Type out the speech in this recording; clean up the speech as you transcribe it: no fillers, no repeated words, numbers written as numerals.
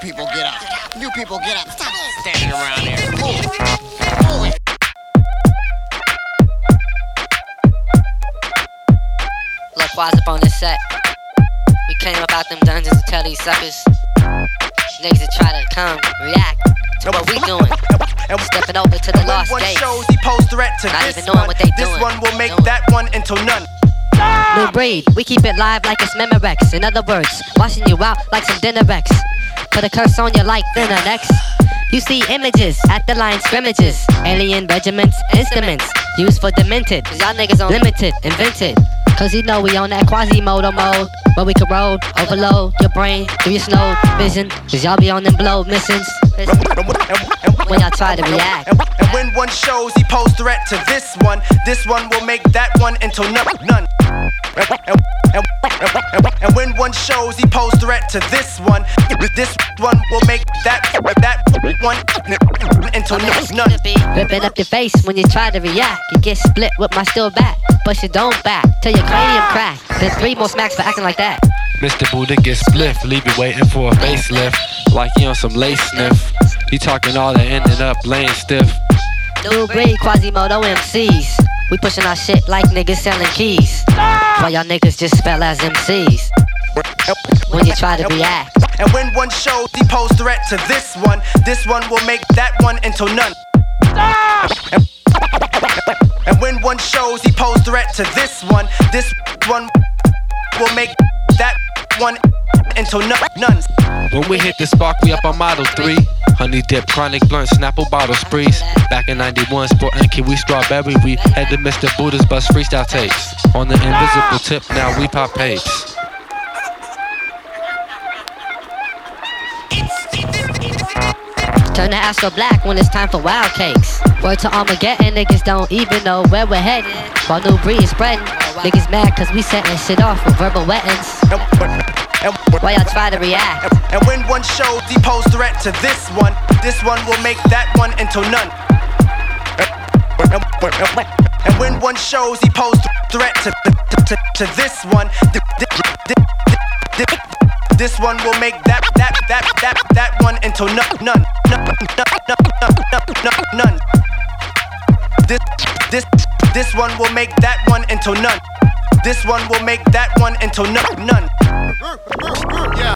people get up. You people get up. Stop standing around here. Move it. Look, wise up on this set. We came up out them dungeons to tell these suckers, niggas that try to come react to what we doing. Stepping over to the lost gates. Shows he posed threat to Not this even knowing one. what they This doing. one will make that one into none. New breed, we keep it live like it's Memorex. In other words, washing you out like some dinner Rex. Put a curse on you like thinner next. You see images at the line scrimmages. Alien regiments, instruments used for demented. Cause y'all niggas on limited, invented. Cause you know we on that Quasimodo mode, where we can roll, overload your brain through your snow vision. Cause y'all be on them blow missions when y'all try to react. And when one shows he posed threat to this one will make that one into none. And when one shows he posed threat to this one will make that one into none. Ripping up your face when you try to react. You get split with my steel bat, but you don't back till your cranium crack. Then 3 more smacks for acting like that. Mr. Buddha gets spliff, leave you waiting for a facelift, like he on some lace sniff. He talking all that ended up laying stiff. New breed Quasimodo MCs. We pushing our shit like niggas selling keys, while y'all niggas just spell as MCs when you try to react. And when one shows he posed threat to this one will make that one into none. And when one shows he posed threat to this one will make that one into none. When we hit the spark, we up on Model 3. Honey dip, chronic blunt, Snapple bottle sprees. Back in 91, sportin' kiwi strawberry. We had the Mr. Buddha's bus freestyle tapes. On the invisible tip, now we pop papes. Turn the Astro black when it's time for wild cakes. Word to Armageddon, niggas don't even know where we're headed. While new breed is spreading, niggas mad cause we setting shit off with verbal wettings. Why y'all try to react? And when one shows he posed threat to this one will make that one into none. And when one shows he posed threat to this one will make that one into none. This one will make that one into none. This one will make that one into none.